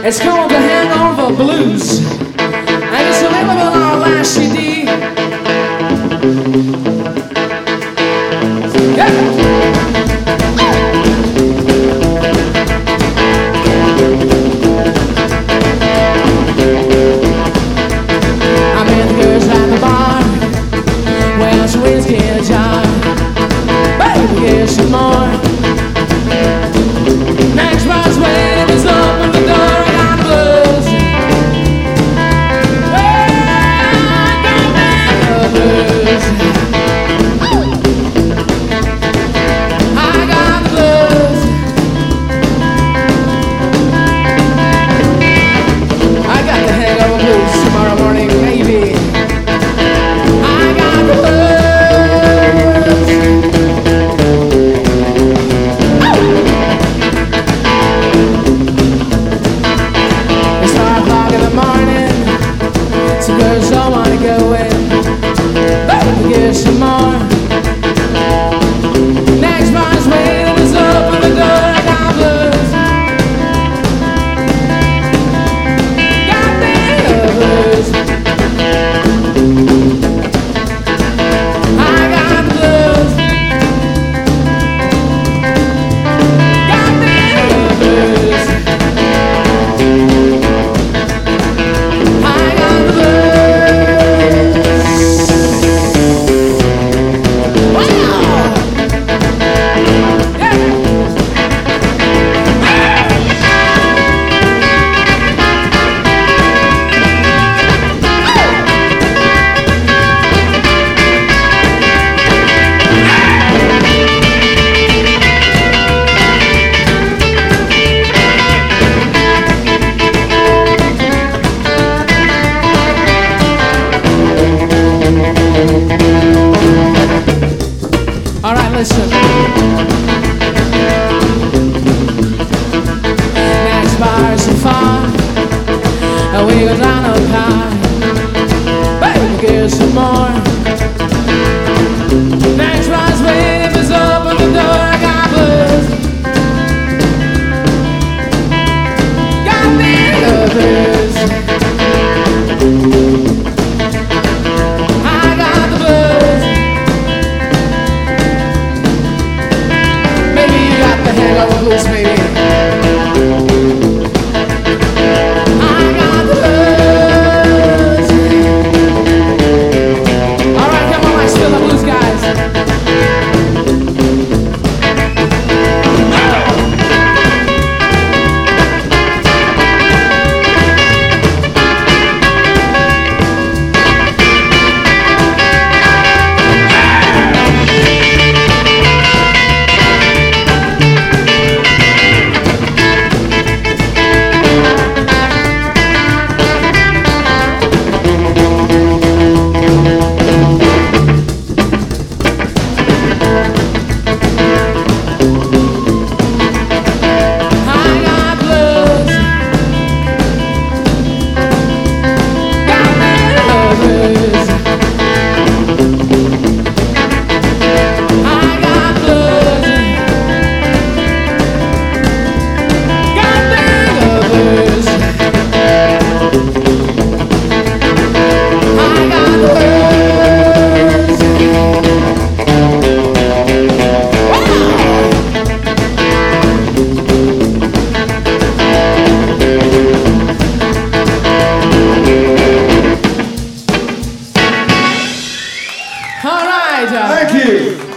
It's called The Hangover Blues, and it's available on our last CD. I met the girls at the bar, well, some whiskey in a jar. Baby, get some more. Next bar's waiting, it's open the door. I got the blues. I got the blues. I got the blues. I got the hangover blues tomorrow morning, maybe. I got the blues. It's 5 o'clock in the morning. Some girls don't wanna go in. Baby, get some more. Next bar's waiting, it's open the door. I got blues. Got the blues. I got the blues. Got the blues. I got the blues. Wow. Yeah. All right, listen. Next bar is so far, and we go down the car. Baby, get some more. Next bar's waiting, it's open the door. I got blues. Got the blues. I got the blues. Maybe you got the hangover blues, maybe. I got the blues. All right, come on, I still the blues, guys. All right. Thank you.